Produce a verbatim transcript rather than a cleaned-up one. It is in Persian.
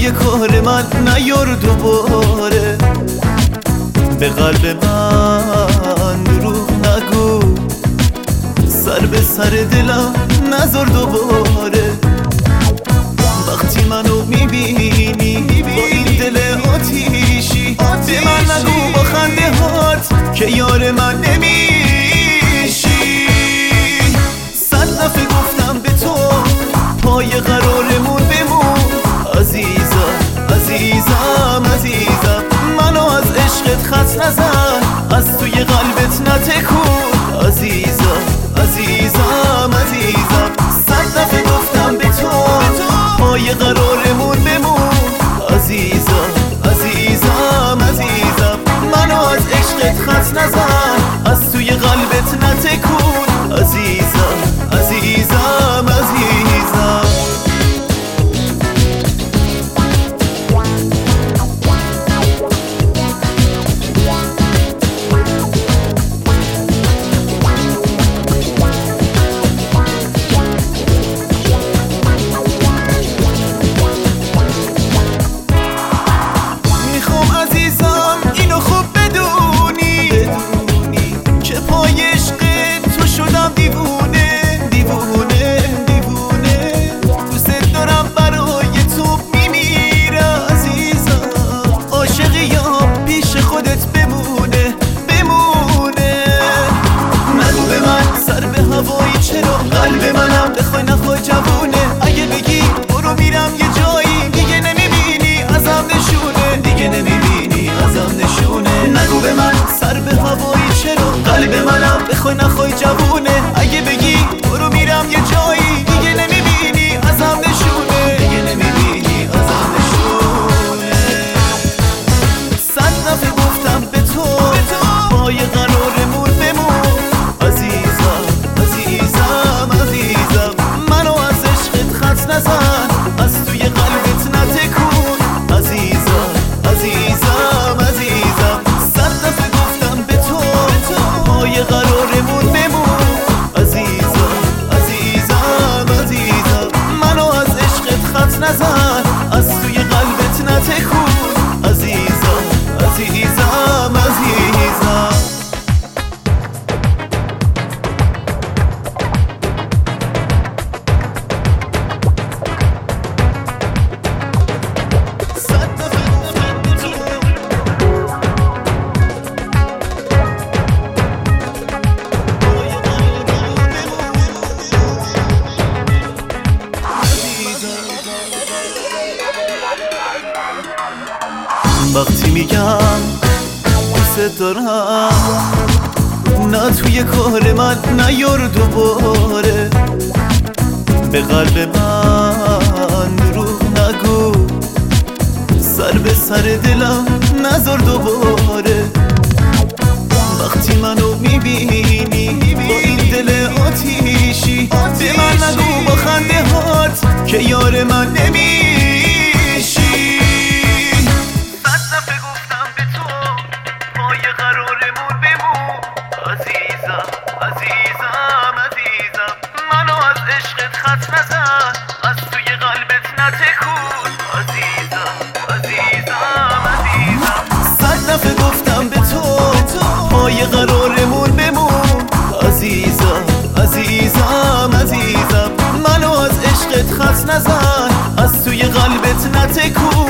توی کار من نیار دوباره، به قلب من دروغ نگو، سر به سر دلم نذار دوباره. وقتی منو میبینی با این دل آتیشی، به من نگو با خنده هات که یار من نمیشی. صد دفعه گفتم به تو پای قرارمون بمون، عزیزم عزیزم عزیزم، منو از عشقت خط نزن، از توی قلبت نتکون، عزیزم عزیزم عزیزم. صد دفعه گفتم به تو پای قرارمون بمون، عزیزم عزیزم عزیزم، منو از عشقت خط نزن، از توی قلبت نتکون، عزیزم عزیزم عزیزم. قلب منم بخوای نخوای جوونه، اگه بگی برو میرم یه جایی، دیگه نمیبینی ازم نشونه، دیگه نمیبینی ازم نشونه. نگو به من سر به هوایی چرا، قلب منم بخوای نخوای جوونه، اگه بگی برو میرم یه جایی، دیگه نمیبینی ازم نشونه، دیگه نمیبینی ازم نشونه. صد دفعه گفتم به تو پای قرارمون بمون، عزیزم عزیزم عزیزم، منو از عشقت خط نزن، از توی قلبت نتکون، عزیزم عزیزم عزیزم. صد دفعه گفتم به تو پای قرارمون بمون، عزیزم عزیزم عزیزم، منو از عشقت خط نزن، از توی قلبت نتکون، عزیزم عزیزم عزیزم. وقتی میگم دوست دارم، نه توی کار من نیار دوباره، به قلب من دروغ نگو، سر به سر دلم نذار دوباره. وقتی منو میبینی با این دل آتیشی، به من نگو با خنده هات که یار من نمیشی. عزیزم عزیزم عزیزم، منو از عشقت خط نزن، از توی قلبت نتکون، عزیزم عزیزم عزیزم. صد دفعه گفتم به تو پای قرارمون بمون، عزیزم عزیزم عزیزم، منو از عشقت خط نزن، از توی قلبت نتکون.